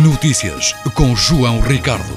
Notícias com João Ricardo.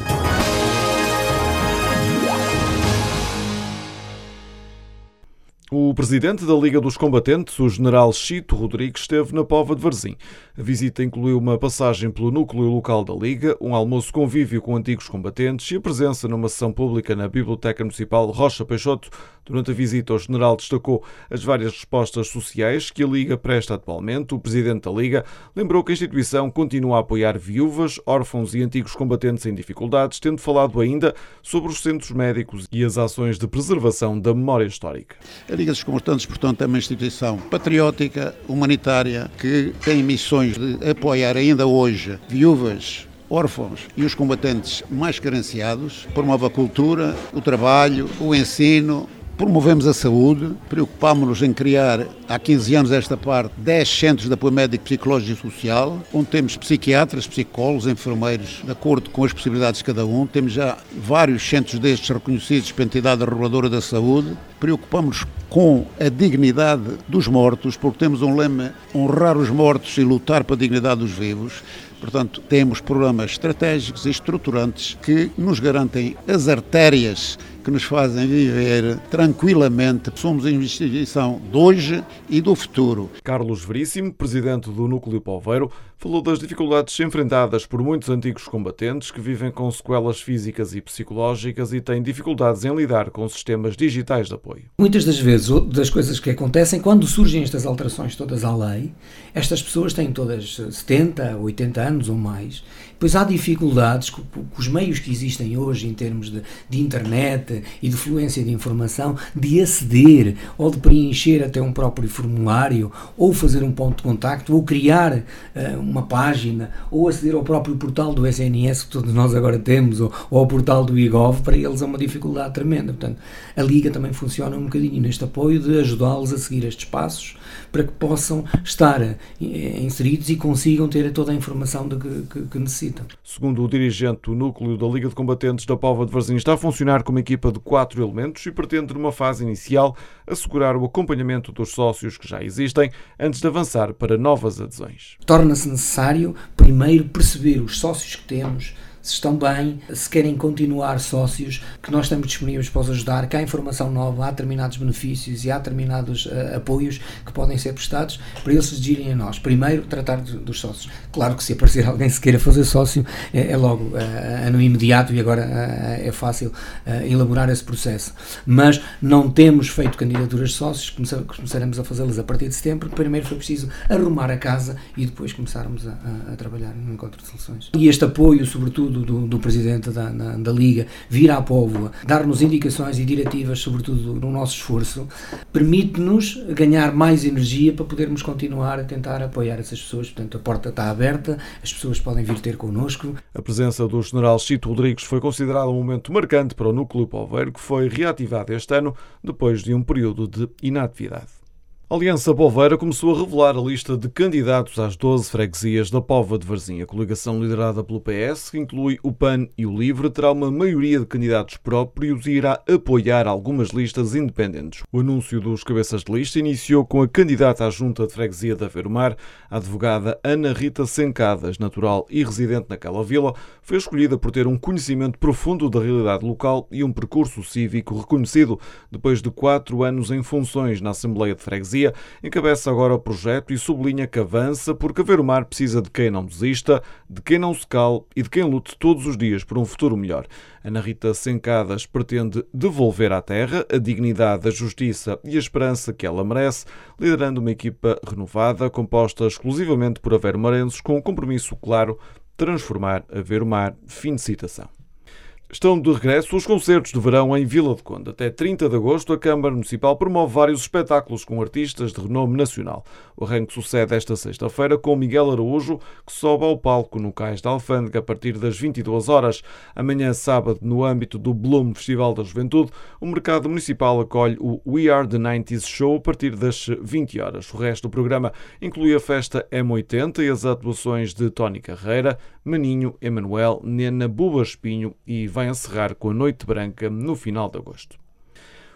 O presidente da Liga dos Combatentes, o general Chito Rodrigues, esteve na Póvoa de Varzim. A visita incluiu uma passagem pelo núcleo local da Liga, um almoço convívio com antigos combatentes e a presença numa sessão pública na Biblioteca Municipal Rocha Peixoto. Durante a visita, o general destacou as várias respostas sociais que a Liga presta atualmente. O presidente da Liga lembrou que a instituição continua a apoiar viúvas, órfãos e antigos combatentes em dificuldades, tendo falado ainda sobre os centros médicos e as ações de preservação da memória histórica. A Liga dos Combatentes, portanto, é uma instituição patriótica, humanitária, que tem missões de apoiar ainda hoje viúvas, órfãos e os combatentes mais carenciados, promove a cultura, o trabalho, o ensino. Promovemos a saúde, preocupámos-nos em criar, há 15 anos esta parte, 10 centros de apoio médico, psicológico e social, onde temos psiquiatras, psicólogos, enfermeiros, de acordo com as possibilidades de cada um. Temos já vários centros destes reconhecidos pela entidade reguladora da saúde. Preocupamos-nos com a dignidade dos mortos, porque temos um lema: honrar os mortos e lutar pela dignidade dos vivos. Portanto, temos programas estratégicos e estruturantes que nos garantem as artérias que nos fazem viver tranquilamente. Somos a instituição de hoje e do futuro. Carlos Veríssimo, presidente do Núcleo Poveiro, falou das dificuldades enfrentadas por muitos antigos combatentes que vivem com sequelas físicas e psicológicas e têm dificuldades em lidar com sistemas digitais de apoio. Muitas das vezes, das coisas que acontecem, quando surgem estas alterações todas à lei, estas pessoas têm todas 70, 80 anos ou mais, pois há dificuldades com os meios que existem hoje em termos de internet e de fluência de informação, de aceder ou de preencher até um próprio formulário, ou fazer um ponto de contacto, ou criar uma página, ou aceder ao próprio portal do SNS que todos nós agora temos, ou ao portal do IGOV. Para eles é uma dificuldade tremenda. Portanto, a Liga também funciona um bocadinho neste apoio de ajudá-los a seguir estes passos para que possam estar inseridos e consigam ter toda a informação que necessitam. Segundo o dirigente do núcleo da Liga de Combatentes da Póvoa de Varzim, está a funcionar como equipa de 4 elementos e pretende, numa fase inicial, assegurar o acompanhamento dos sócios que já existem antes de avançar para novas adesões. Torna-se necessário, primeiro, perceber os sócios que temos, se estão bem, se querem continuar sócios, que nós estamos disponíveis para os ajudar, que há informação nova, há determinados benefícios e há determinados apoios que podem ser prestados para eles se dirigirem a nós. Primeiro, tratar dos sócios. Claro que se aparecer alguém que queira fazer sócio, é logo no imediato, e agora é fácil elaborar esse processo. Mas não temos feito candidaturas de sócios, começaremos a fazê-las a partir de setembro. Primeiro foi preciso arrumar a casa e depois começarmos a trabalhar no encontro de soluções. E este apoio, sobretudo, do presidente da Liga, vir à Póvoa, dar-nos indicações e diretivas, sobretudo no nosso esforço, permite-nos ganhar mais energia para podermos continuar a tentar apoiar essas pessoas. Portanto, a porta está aberta, as pessoas podem vir ter connosco. A presença do general Chito Rodrigues foi considerada um momento marcante para o Núcleo Poveiro, que foi reativado este ano depois de um período de inatividade. A Aliança Poveira começou a revelar a lista de candidatos às 12 freguesias da Póvoa de Varzim. A coligação liderada pelo PS, que inclui o PAN e o LIVRE, terá uma maioria de candidatos próprios e irá apoiar algumas listas independentes. O anúncio dos cabeças de lista iniciou com a candidata à Junta de Freguesia de Aveiro-Mar, a advogada Ana Rita Sencadas, natural e residente naquela vila, foi escolhida por ter um conhecimento profundo da realidade local e um percurso cívico reconhecido. Depois de 4 anos em funções na Assembleia de Freguesia, encabeça agora o projeto e sublinha que avança porque Aveiro-Mar precisa de quem não desista, de quem não se cale e de quem lute todos os dias por um futuro melhor. Ana Rita Sencadas pretende devolver à terra a dignidade, a justiça e a esperança que ela merece, liderando uma equipa renovada, composta exclusivamente por aveiro-marenses, com um compromisso claro: transformar Aveiro-Mar. Fim de citação. Estão de regresso os concertos de verão em Vila de Conde. Até 30 de agosto, a Câmara Municipal promove vários espetáculos com artistas de renome nacional. O arranque sucede esta sexta-feira com Miguel Araújo, que sobe ao palco no Cais da Alfândega a partir das 22 horas. Amanhã, sábado, no âmbito do Bloom Festival da Juventude, o Mercado Municipal acolhe o We Are the 90s Show a partir das 20 horas. O resto do programa inclui a festa M80 e as atuações de Tony Carreira, Maninho, Emanuel, Nena, Buba Espinho e vai encerrar com a Noite Branca no final de agosto.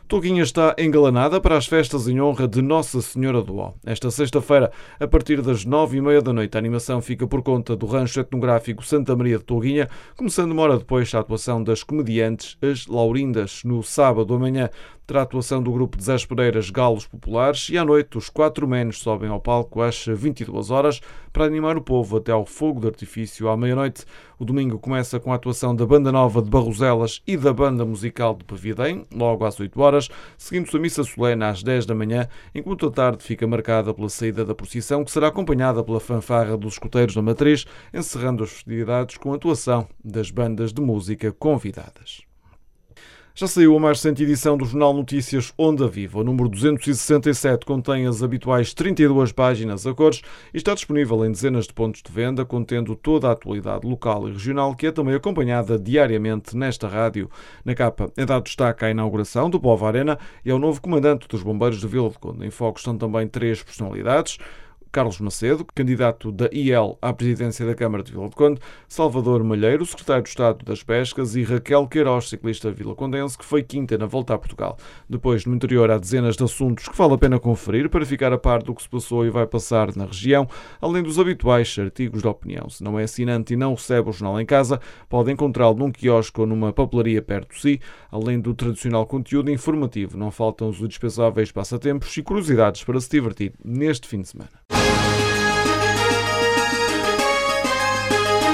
Toguinha está engalanada para as festas em honra de Nossa Senhora do Ó. Esta sexta-feira, a partir das 9h30 da noite, a animação fica por conta do rancho etnográfico Santa Maria de Toguinha, começando uma hora depois a atuação das comediantes As Laurindas. No sábado amanhã terá a atuação do grupo de Zé Pereiras Galos Populares e à noite os 4 Menos sobem ao palco às 22 horas para animar o povo até ao fogo de artifício à meia-noite. O domingo começa com a atuação da Banda Nova de Barroselas e da Banda Musical de Pavidém, logo às 8 horas, seguindo-se a missa solene às 10 da manhã, enquanto a tarde fica marcada pela saída da procissão, que será acompanhada pela fanfarra dos escuteiros da Matriz, encerrando as festividades com a atuação das bandas de música convidadas. Já saiu a mais recente edição do Jornal Notícias Onda Viva. O número 267 contém as habituais 32 páginas a cores e está disponível em dezenas de pontos de venda, contendo toda a atualidade local e regional, que é também acompanhada diariamente nesta rádio. Na capa é dado destaque à inauguração do Povo Arena e ao novo comandante dos Bombeiros de Vila de Conde. Em foco estão também 3 personalidades: Carlos Macedo, candidato da IEL à presidência da Câmara de Vila de Conde, Salvador Malheiro, secretário de Estado das Pescas, e Raquel Queiroz, ciclista vilacondense, que foi quinta na Volta a Portugal. Depois, no interior, há dezenas de assuntos que vale a pena conferir para ficar a par do que se passou e vai passar na região, além dos habituais artigos de opinião. Se não é assinante e não recebe o jornal em casa, pode encontrá-lo num quiosque ou numa papelaria perto de si. Além do tradicional conteúdo informativo, não faltam os indispensáveis passatempos e curiosidades para se divertir neste fim de semana.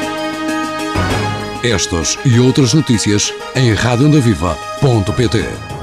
Estas e outras notícias em radioondaviva.pt.